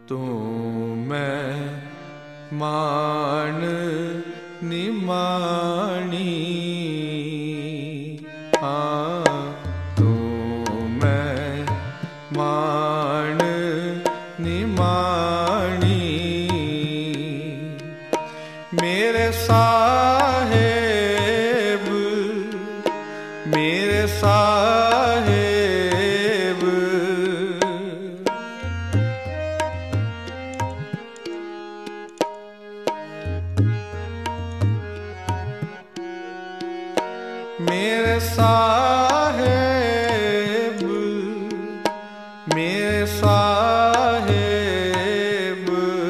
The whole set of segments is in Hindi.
तू मैं मान निमाणी। हाँ तू मैं मान निमाणी। मेरे साहेब मेरे साहेब मेरे साहेब मेरे साहेब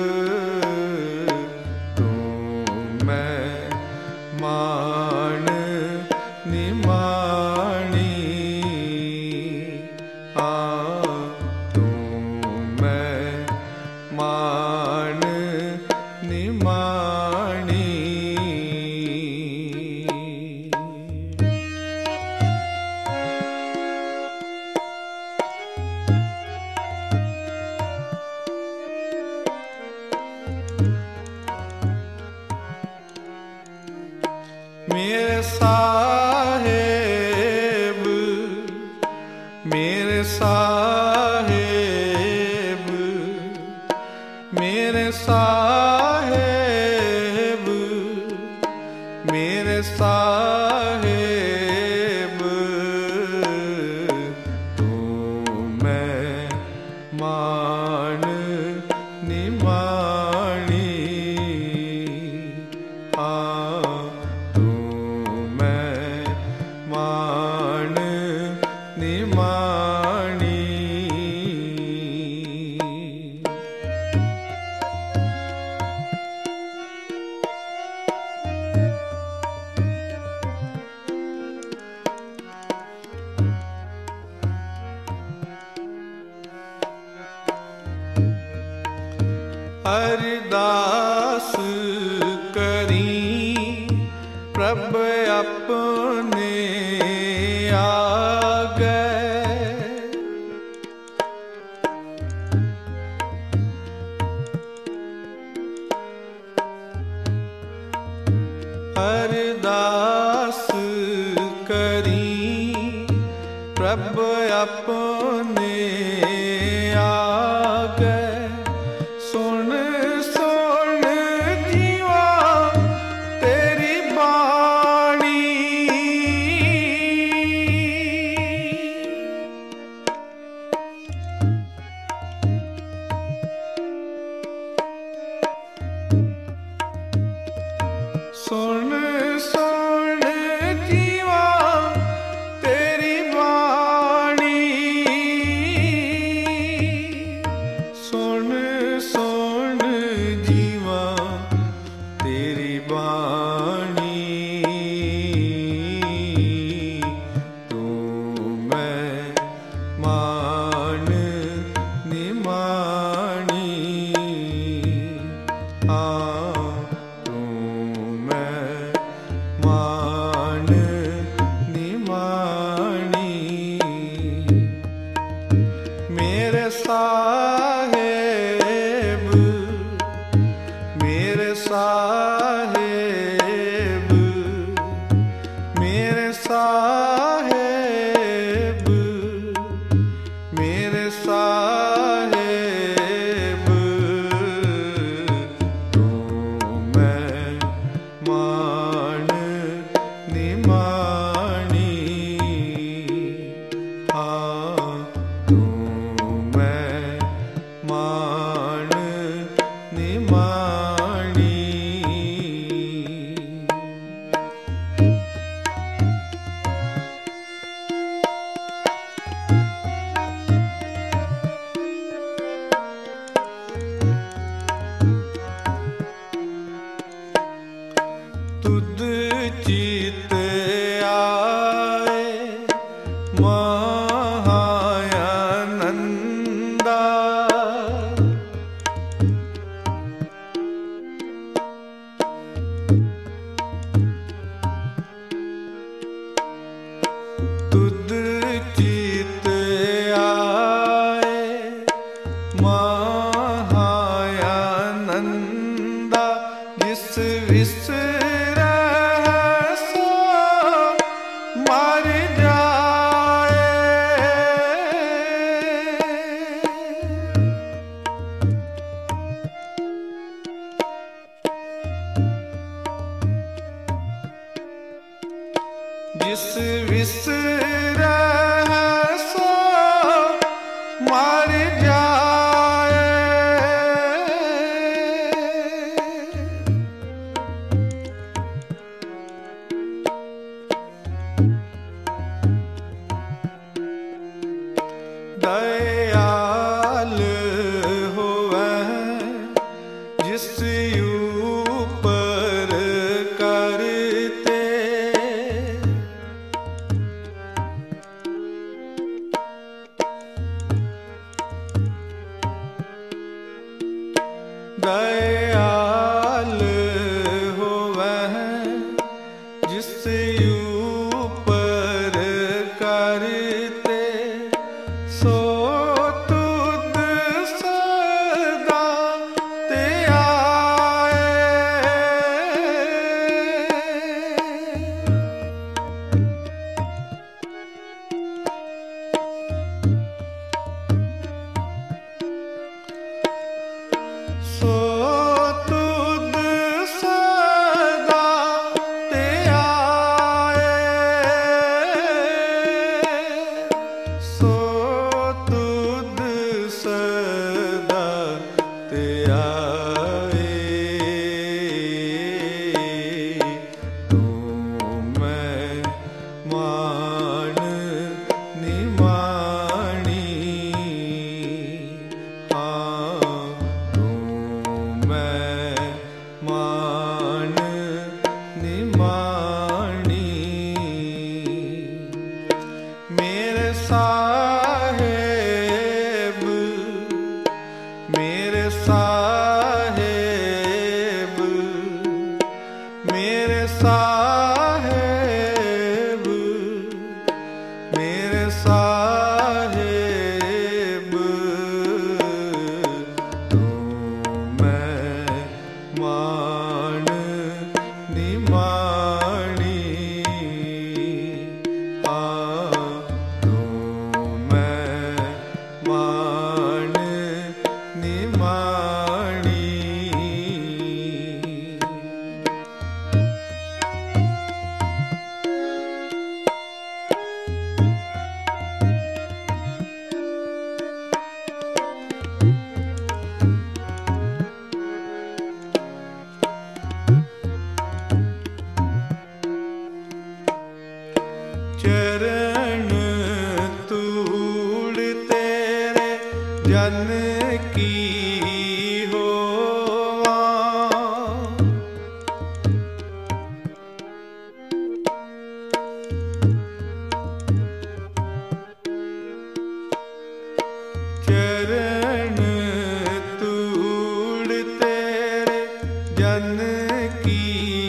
तू मैं मान निमाणी। हाँ तू मैं मान निमाणी। मेरे साहेब मेरे साहेब मेरे साहेब मेरे साहेब तू मैं मान निमाणी। मान निमाणी। अरदास करी प्रभ अपने आगे। अरदास करी प्रभ अपने आगे। सुन सुन जीवा तेरी बाणी। सुन सुन जीवा तेरी बाणी। विसरै सो मर जाए। जिस विसरै सो मर जाए। दयाल होवै जिस ऊपर करते। दयाल होवै जिस ऊपर करते। सो तुद सदा ते आए। सो तुद सदा ते आए। सो तुद सदा ते आए। तू मैं मान निमाणी। हाँ मैं मान निमाणी। मेरे साहेब मेरे साहेब मेरे साहेब मेरे साहेब। तू मैं मान निमाणी। हाँ तू मैं मान निमाणी। चरण तूड़ तेरे जन की होवा। चरण तूड़ तेरे जन की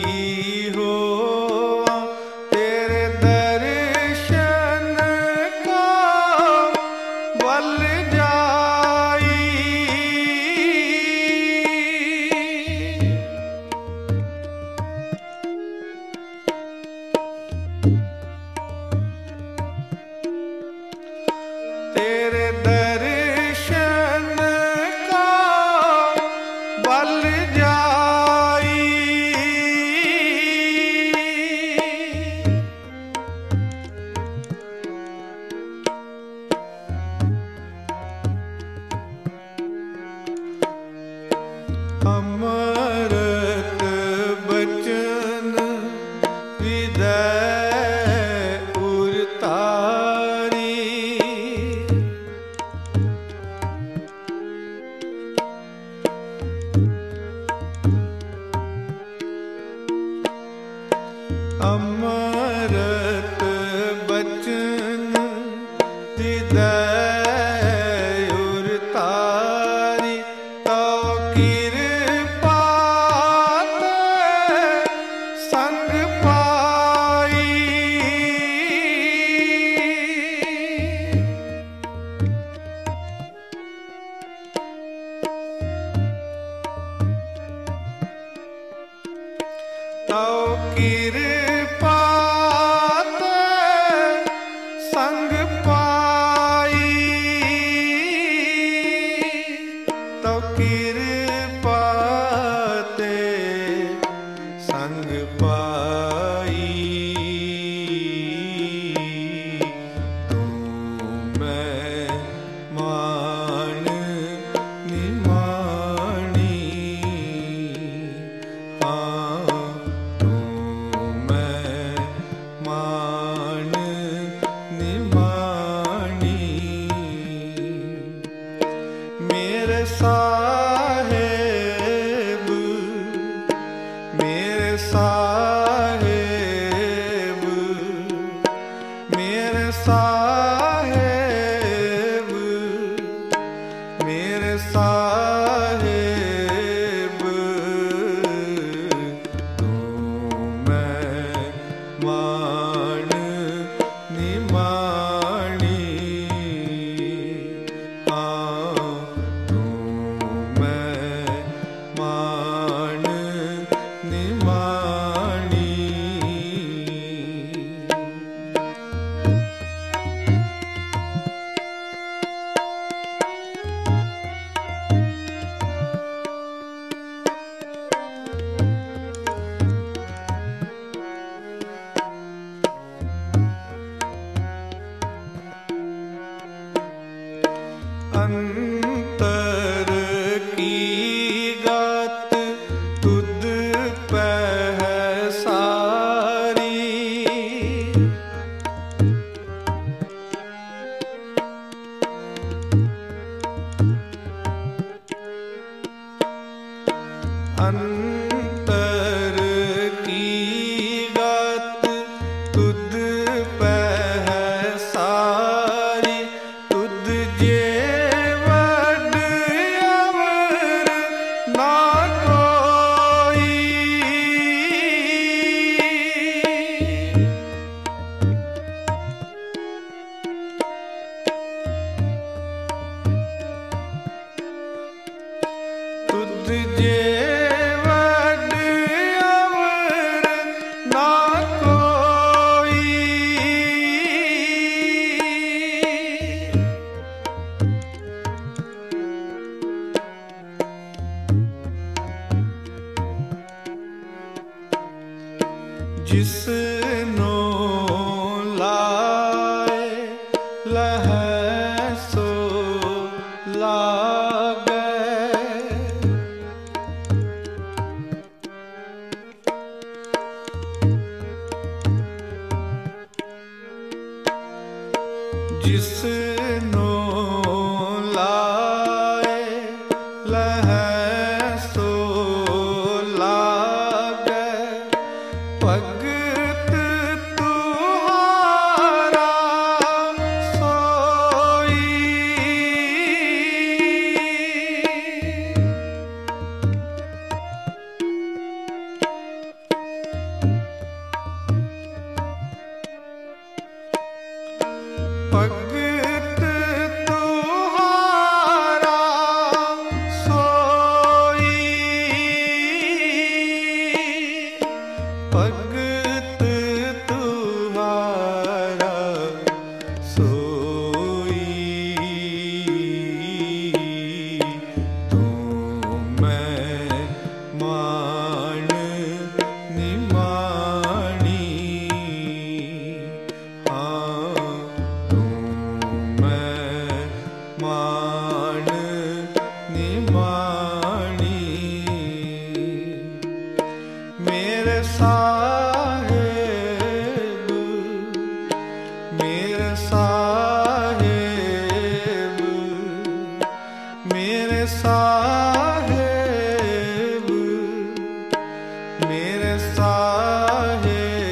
होवा। तेरे दर्शन का बल जाई। तेरे दर्शन का बल जाई। अमृत बचन हृदय उरतारी। अमृत बचन हृदय उरतारी। तो कृपा ਤਉ ਕਿਰਪਾ ਤੇ ਸੰਗ ਪਾਈ, ਤਉ ਕਿਰਪਾ ਤੇ ਸੰਗ ਪਾਈ। ਤੂੰ ਮੈਂ ਮਾਣ ਨਿਮਾਣੀ, ਹਾਂ ਤੂੰ ਮੈਂ ਮਾਣ ਨਿਮਾਣੀ। ਮੇਰੇ ਸਾਹਿਬ, ਮੇਰੇ ਸਾਹਿਬ, ਮੇਰੇ ਸਾਹਿਬ, ਮੇਰੇ ਸਾਹਿਬ, ਤੂੰ ਮੈਂ ਮਾਣ ਨਿਮਾਣੀ, ਹਾਂ ਤੂੰ ਮੈਂ ਮਾਣ ਨਿਮਾਣੀ। ਅੰਤਰ ਕੀ ਗਤ ਤੁਧ ਪਹਿ ਸਾਰੀ, ਅੰਤਰ ਕੀ ਗਤ ਤੁਧ ਪਹਿ ਸਾਰੀ। ਤੁਧ ਜੇ ਨਾ ਕੋਈ, ਤੁਧ ਜੇ ਵੱਡ ਅਵਰ ਨਾ ਕੋਈ। ਜਿਸਨੂੰ ਲਾਏ ਲਹੈ ਸੋ ਲਾਗੈ, ਜਿਸਨੂੰ ਲਾਏ ਲਹੈ ਸੋ ਲਾਗੈ। ਭਗਤ ਤੁਹਾਰਾ ਸੋਈ, ਭਗਤ ਤੁਹਾਰਾ ਸੋਈ, ਭਗਤ ਤੁਹਾਰਾ ਸੋਈ। ਤੂੰ ਮੈਂ ਮਾਣ ਨਿਮਾਣੀ, ਹਾਂ ਤੂੰ ਮੈਂ ਮਾਣ ਨਿਮਾਣੀ। ਮੇਰੇ ਸਾਹਿਬ, ਮੇਰੇ ਸਾਹਿਬ, ਮੇਰੇ ਸਾਹਿਬ, ਮੇਰੇ ਸਾਹਿਬ,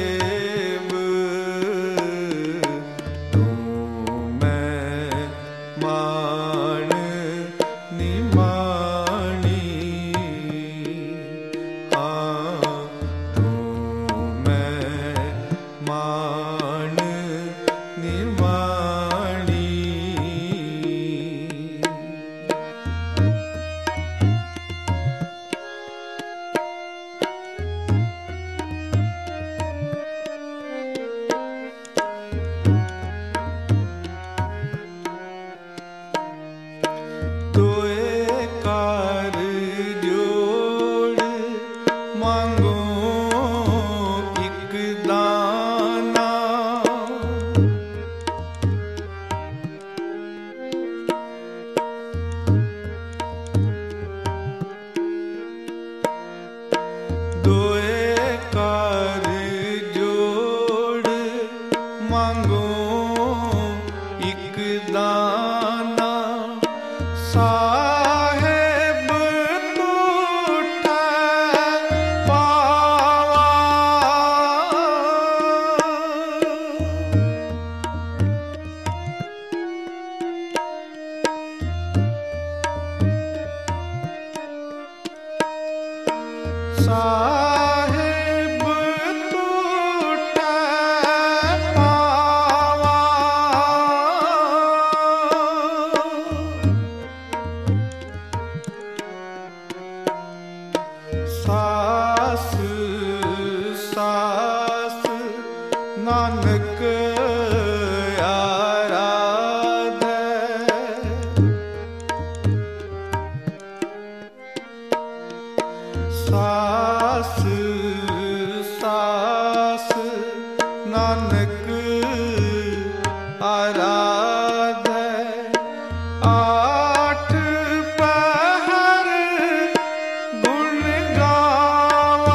ਤੂੰ ਮੈਂ ਮਾਣ ਨਿਮਾਣੀ, ਹਾਂ ਤੂੰ ਮੈਂ ਮਾਣ ਨਿਮਾਣੀ। साहिब टूटै पावा, सास सास नानक आराधै, सास सास नानक आराधै। आठ पहर गुण गावा,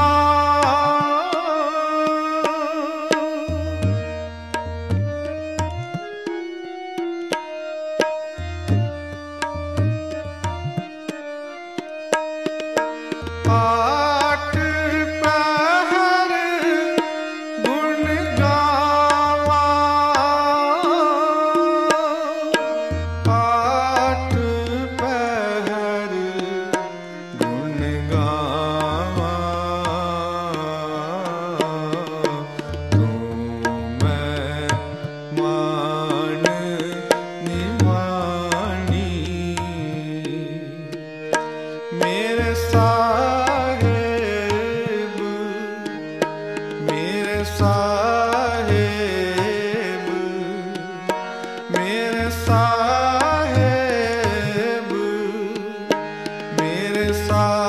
आठ पहर गुण गावा, आठ पहर गुण गावा। तू मैं मान निमानी, मेरे साहिब, मेरे साहिब, मेरे साहिब, मेरे साहिब।